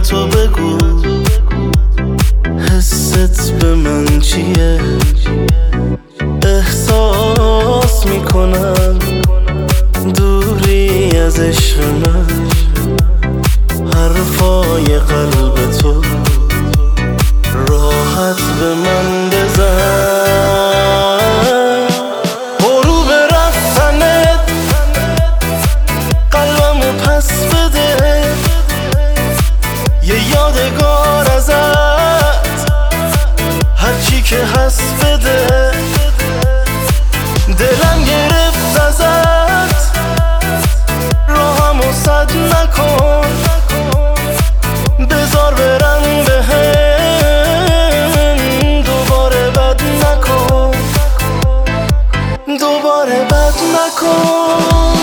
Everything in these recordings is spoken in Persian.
تو بگو حست به من چیه؟ احساس میکنم دوری از عشق من، حرفای قلب تو راحت به من بزن. برو به رفتنت قلبمو پس بده، یه یادگار ازت هرچی که هست بده. دلم گرفت ازت راهمو سد نکن، بذار برم بهم دوباره بد نکن، دوباره بد نکن.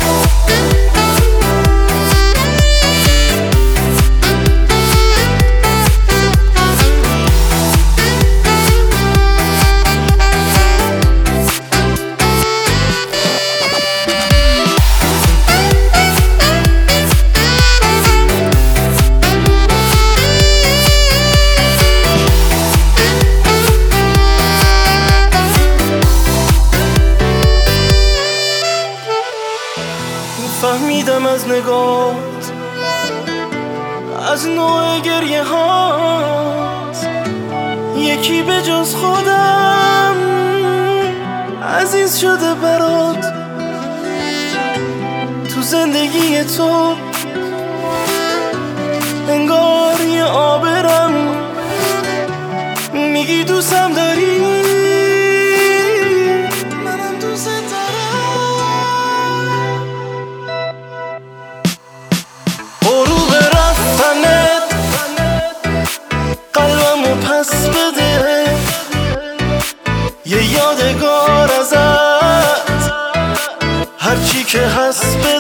فهمیدم از نگات، از نوع گریه هات، یکی به جز خودم عزیز شده برات. تو زندگی تو انگار یه آبرم، میگی دوستم داری، منم دوست پس بده، یه یادگار ازت هرچی که هست بده.